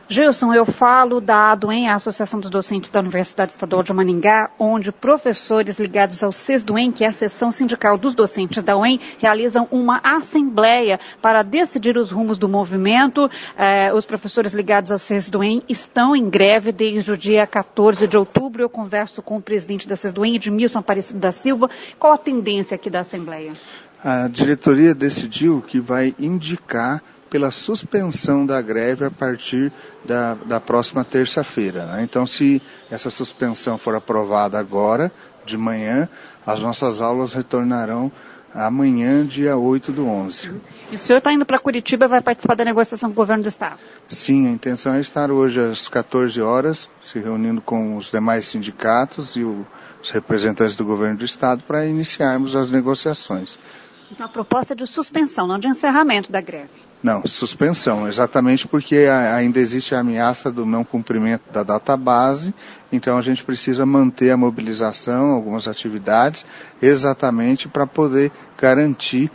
Gilson, eu falo da ADUEM, a Associação dos Docentes da Universidade Estadual de Maringá, onde professores ligados ao CESDUEM, que é a seção sindical dos docentes da UEM, realizam uma assembleia para decidir os rumos do movimento. Os professores ligados ao CESDUEM estão em greve desde o dia 14 de outubro. Eu converso com o presidente da CESDUEM, Edmilson Aparecido da Silva. Qual a tendência aqui da assembleia? A diretoria decidiu que vai indicar pela suspensão da greve a partir da próxima terça-feira, né? Então, se essa suspensão for aprovada agora, de manhã, as nossas aulas retornarão amanhã, dia 8/11. E o senhor está indo para Curitiba e vai participar da negociação com o governo do estado? Sim, a intenção é estar hoje às 14 horas, se reunindo com os demais sindicatos e os representantes do governo do estado para iniciarmos as negociações. Então, a proposta é de suspensão, não de encerramento da greve. Não, suspensão, exatamente porque ainda existe a ameaça do não cumprimento da data base, então a gente precisa manter a mobilização, algumas atividades, exatamente para poder garantir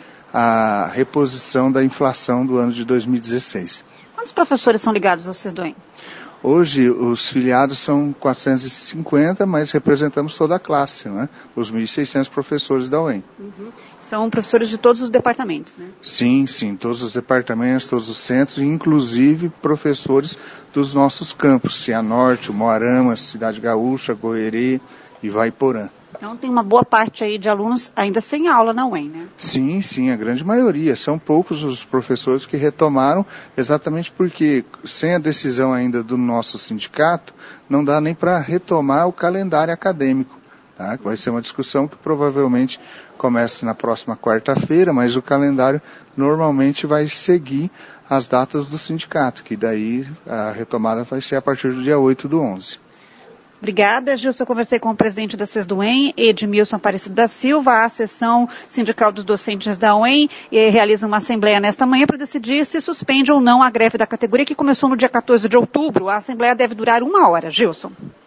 a reposição da inflação do ano de 2016. Quantos professores são ligados ao CESDUEM? Hoje, os filiados são 450, mas representamos toda a classe, né? Os 1.600 professores da UEM. São professores de todos os departamentos, né? Sim, todos os departamentos, todos os centros, inclusive professores dos nossos campos, Cianorte, Umuarama, Cidade Gaúcha, Goerê e Vaiporã. Então tem uma boa parte aí de alunos ainda sem aula na UEM, né? Sim, a grande maioria. São poucos os professores que retomaram, exatamente porque sem a decisão ainda do nosso sindicato, não dá nem para retomar o calendário acadêmico. Tá? Vai ser uma discussão que provavelmente começa na próxima quarta-feira, mas o calendário normalmente vai seguir as datas do sindicato, que daí a retomada vai ser a partir do dia 8/11. Obrigada, Gilson. Eu conversei com o presidente da CESDUEM, Edmilson Aparecido da Silva. A seção sindical dos docentes da UEM realiza uma assembleia nesta manhã para decidir se suspende ou não a greve da categoria, que começou no dia 14 de outubro. A assembleia deve durar 1 hora. Gilson.